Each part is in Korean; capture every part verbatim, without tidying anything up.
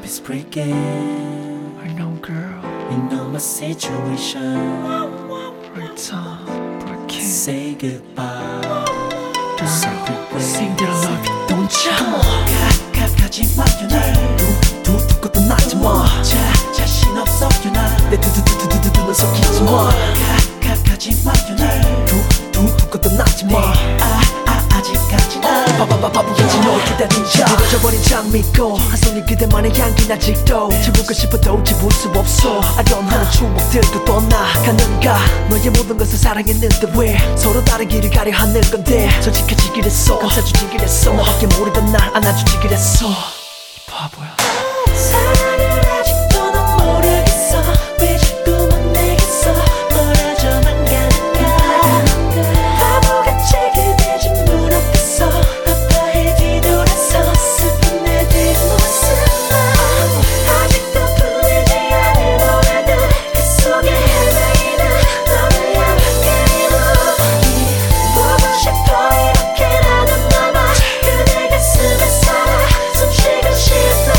is breaking. I know, girl. You know my situation. Right time, but I can't. Say goodbye to separate ways. Sing that I love you, don't you? Come on. 가, 가, 가지 마, 유나. 두, 두, 두고 떠나지 마. 자, 자신 없어, 유나. 내 두, 두, 두, 두, 두, 두, 두는 속이지 마. 가, 가, 가지 마, 유나. 두, 두, 두고 떠나지 마. 아, 아, 아직까지는 바바바바바바지 널 기다리자. 무너져버린 장미꽃 한 손이 그대만의 향기 아직도 지우고 싶어도 지울 수 없어. 아련하는 추억들도 떠나가는가. 너의 모든 것을 사랑했는데 왜 서로 다른 길을 가려 하는 건데. 솔직해지길 했어, 감싸주지길 했어. 너밖에 모르던 날 안아주지길 했어. 바보야. 사랑을 아직도 넌 모르겠어. 왜 자꾸만 내게서 멀어져만 가는가. 바보같이 그대 집 문 앞에서 아파해 뒤돌아서 슬픈 내 뒷모습만 아직도 풀리지 않은 노래들 그 속에 헤매이는 너를 향한 이목이 보고 싶어. 이렇게라도 남아 그대 가슴에 살아 숨쉬고 싶어.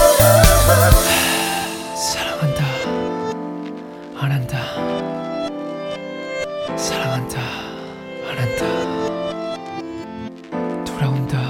사랑한다. 안 한다. 사랑한다. 안 한다. 돌아온다.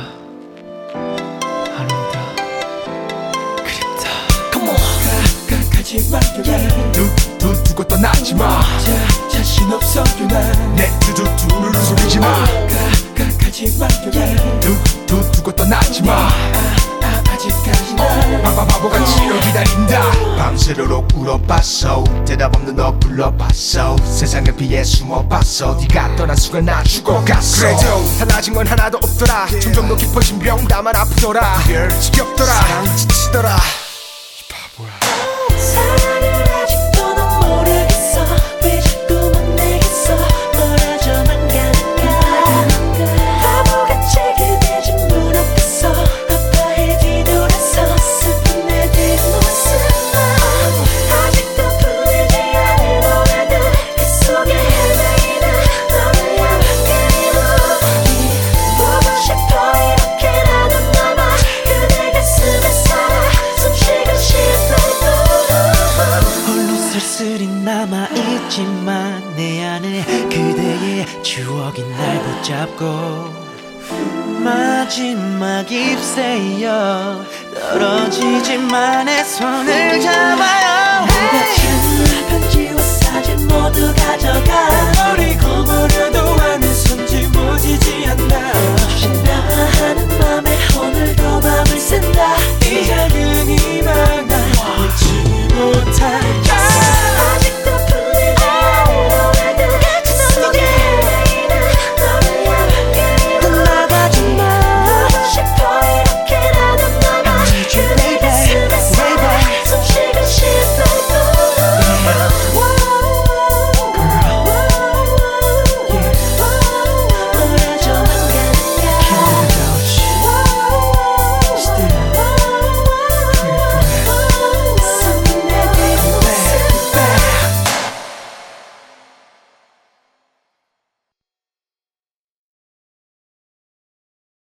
안 온다. 그립다. Come on. 가, 가, 가지 마, 유나. 두, 두, 두고 떠나지 마. 자, 자신 없어, 유나. 내 두, 두, 두를 속이지 마. 가, 가, 가지 마, 유나. 두, 두, 두고 떠나지 마. 아, 아, 아직까지는 바바바보같이 널 기다린다. 밤새도록 울어봤어. 대답 없는 너 불러봤어. 세상을 피해 숨어봤어. 네가 떠난 순간 나 죽어갔어. 그래도 달라진 건 하나도 없더라. 점점 더 깊어진 병담만 아프더라. 지겹더라. 사랑 지치더라. 이 바보야. 사랑을 아직도 넌 모르겠어. 왜 자꾸만 내게서 멀어져만 가는가. 바보같이 그대 집 문 앞에서 아파해 뒤돌아서 슬픈 내 뒷모습만 아직도 풀리지 않은 노래들 그 속에 헤매이는 너를 향한 이목이 보고 싶어. 이렇게라도 남아 그대 가슴에 살아 숨쉬고 싶어. 홀로 쓸쓸히 남아있지만 내 안에 그대의 추억이 날 붙잡고 마지막 잎새여 떨어지지만 내 손을 잡아요. 내가 준 편지와 사진 모두 가져가. 버리고 버려도 안에 손 지워지지 않나.